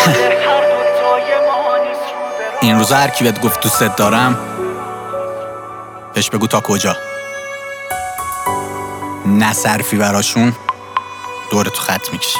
این روزا هر کی بهت گفت دوست دارم بهش بگو تا کجا. نه صرفی براشون دورتو خط میکشی.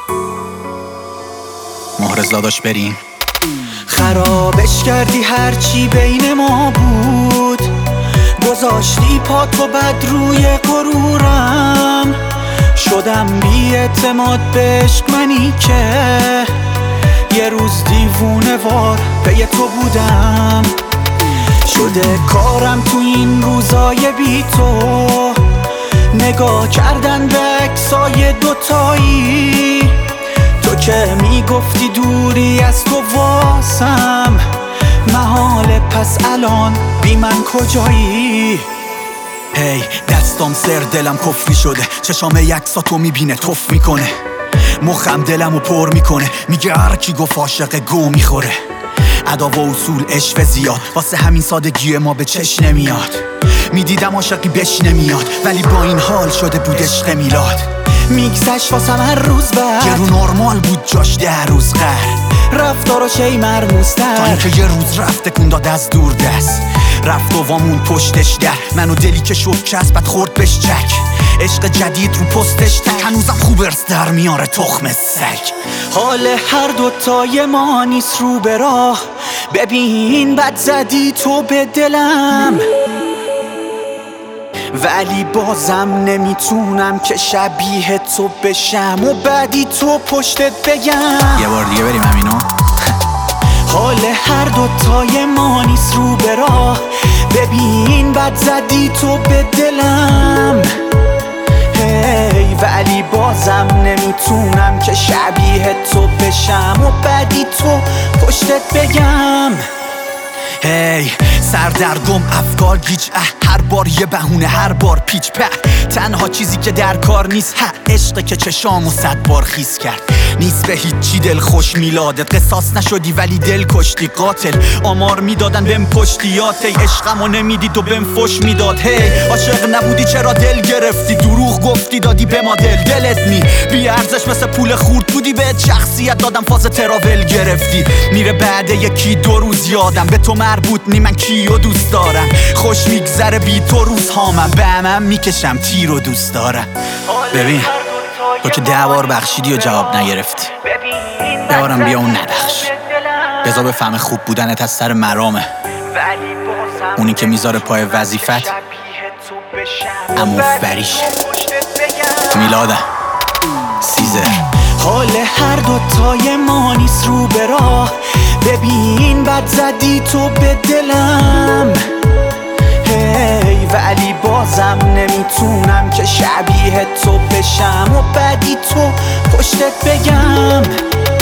مهرز داداش بریم. خرابش کردی هرچی بین ما بود، گذاشتی پاتو بد روی غرورم. شدم بی اعتماد به عشق منی که یه روز دیوونه وار پی تو بودم. شده کارم تو این روزای بی تو نگاه کردن به عکسای دوتایی. تو که میگفتی دوری از تو واسم محاله، پس الان بی من کجایی؟ هی دستام سر دلم کفری شده، چشام یکساتو میبینه توف میکنه، مخم دلمو پر میکنه، میگه هر کی گفت عاشق گو میخوره. ادا و اصول عشق زیاد واسه همین سادگی ما به چش نمیاد. میدیدم عاشقی بش نمیاد ولی با این حال شده بود عشق میلاد. میگذشت واسم هر روز بعد یه رو نرمال بود جاش 10 روز قهر. رفتاراش ای مرموزتر تا اینکه یه روز رفت تکون داد از دور دست. رفت و وامون پشتش در منو دلی که شد چسبت خورد بهش چک. عشق جدید رو پستش تک هنوزم خوب ارث در میاره تخم سگ. حال هر دوتای ما نیست رو به راه، ببین بد زدی تو به دلم ولی بازم نمیتونم که شبیه تو بشم و بعدی تو پشتت بگم. یه بار دیگه بریم همینو. حال هر دوتای ما نیست رو به راه، ببین بد زدی تو به دلم هی ولی بازم نمیتونم که شبیه تو بشم و بعدی تو پشتت بگم. هی سردرگم افکار گیج هر بار یه بهونه هر بار پیچ په. تنها چیزی که در کار نیست عشقه که چشامو 100 بار خیس کرد. نیست به هیچی دل خوش میلادت، قصاص نشدی ولی دل کشتی قاتل. آمار میدادن بهم پشتیات، ای عشقمو نمیدید و بهم فش میداد. هی عاشق نبودی چرا دل گرفتی، دروغ گفتی دادی به ما دلت می بی ارزش مثل پول خورد بودی، بهت شخصیت دادم فاز تراول گرفتی. میره بعد یکی 2 روز یادم به تو مربوط نی، من کیو دوست دارم. خوش میگذره بی تو روزهامم، به همم میکشم تیر و دوست دارم. ببین تو که 10 بار بخشیدی و جواب نگرفتی، ببارم بیا اون نبخش. بذار بفهم خوب بودنت از سر مرامه، اونی که میذاره پای وظیفت اما فریش. میلادم سیزر. حال هر دوتای ما نیست رو به راه، ببین بد زدی تو به دلم هی ولی بازم نمیتونم که شبیه تو بشم و بعدی تو پشتت بگم.